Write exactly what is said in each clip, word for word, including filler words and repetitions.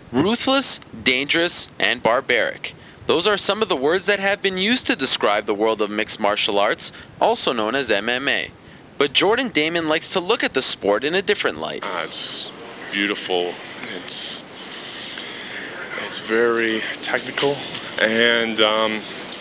Ruthless, dangerous, and barbaric. Those are some of the words that have been used to describe the world of mixed martial arts, also known as M M A. But Jordan Damon likes to look at the sport in a different light. Uh, it's beautiful. It's it's very technical and um,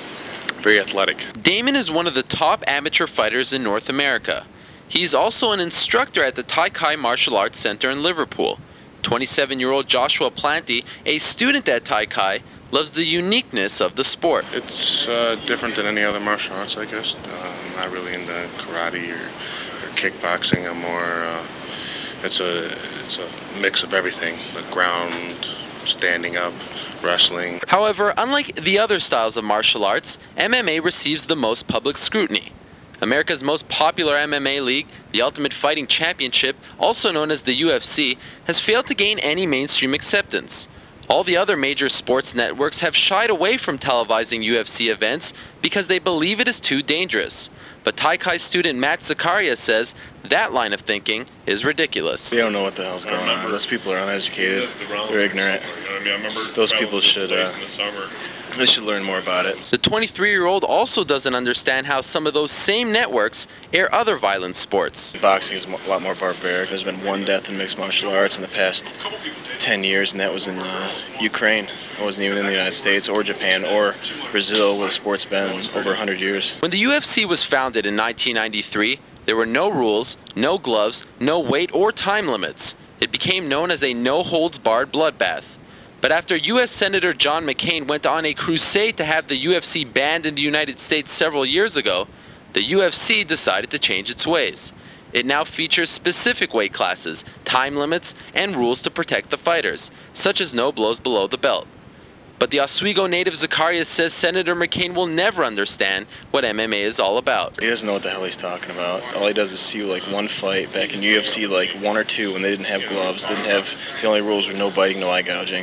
very athletic. Damon is one of the top amateur fighters in North America. He's also an instructor at the Tai Chi Martial Arts Center in Liverpool. twenty-seven-year-old Joshua Planty, a student at Tai Chi, loves the uniqueness of the sport. It's uh, different than any other martial arts, I guess. Uh, I'm not really into karate or, or kickboxing. I'm more, uh, it's a it's a mix of everything, the ground, standing up, wrestling. However, unlike the other styles of martial arts, M M A receives the most public scrutiny. America's most popular M M A league, the Ultimate Fighting Championship, also known as the U F C, has failed to gain any mainstream acceptance. All the other major sports networks have shied away from televising U F C events because they believe it is too dangerous. But Tai Chi student Matt Zakaria says that line of thinking is ridiculous. They don't know what the hell's going on. Those people are uneducated. They're ignorant. Those people should uh, they should learn more about it. The twenty-three-year-old also doesn't understand how some of those same networks air other violent sports. Boxing is a lot more barbaric. There's been one death in mixed martial arts in the past ten years, and that was in uh, Ukraine. It wasn't even in the United States or Japan or Brazil, where the sport's been over one hundred years. When the U F C was founded in nineteen ninety-three, there were no rules, no gloves, no weight or time limits. It became known as a no-holds-barred bloodbath. But after U S Senator John McCain went on a crusade to have the U F C banned in the United States several years ago, the U F C decided to change its ways. It now features specific weight classes, time limits, and rules to protect the fighters, such as no blows below the belt. But the Oswego native Zacharias says Senator McCain will never understand what M M A is all about. He doesn't know what the hell he's talking about. All he does is see like one fight back in U F C, like one or two, when they didn't have gloves, didn't have, the only rules were no biting, no eye gouging.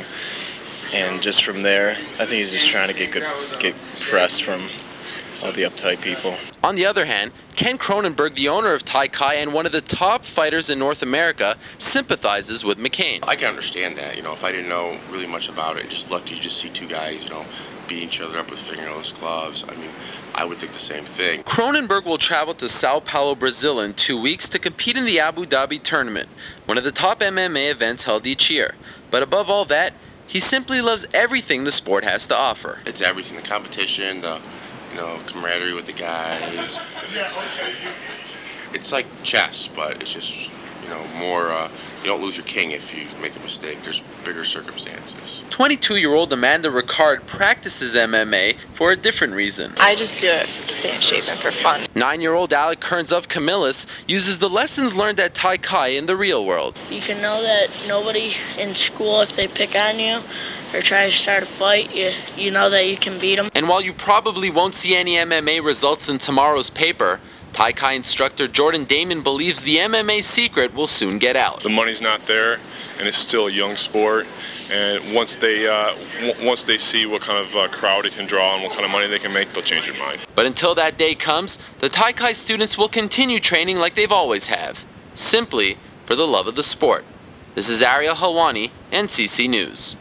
And just from there, I think he's just trying to get good, get press from all the uptight people. On the other hand, Ken Cronenberg, the owner of Tai Chi and one of the top fighters in North America, sympathizes with McCain. I can understand that. You know, if I didn't know really much about it, just lucky you just see two guys, you know, beating each other up with fingerless gloves. I mean, I would think the same thing. Cronenberg will travel to Sao Paulo, Brazil in two weeks to compete in the Abu Dhabi tournament, one of the top M M A events held each year. But above all that, he simply loves everything the sport has to offer. It's everything, the competition, the you know, camaraderie with the guys. It's like chess, but it's just, you know, more, uh, you don't lose your king if you make a mistake. There's bigger circumstances. twenty-two-year-old Amanda Ricard practices M M A for a different reason. I just do it to stay in shape and for fun. Nine-year-old Alec Kearns of Camillus uses the lessons learned at Tai Chi in the real world. You can know that nobody in school, if they pick on you or try to start a fight, you, you know that you can beat them. And while you probably won't see any M M A results in tomorrow's paper, Tai Chi instructor Jordan Damon believes the M M A secret will soon get out. The money's not there, and it's still a young sport. And once they uh, w- once they see what kind of uh, crowd it can draw and what kind of money they can make, they'll change their mind. But until that day comes, the Tai Chi students will continue training like they've always have, simply for the love of the sport. This is Ariel Helwani, N C C News.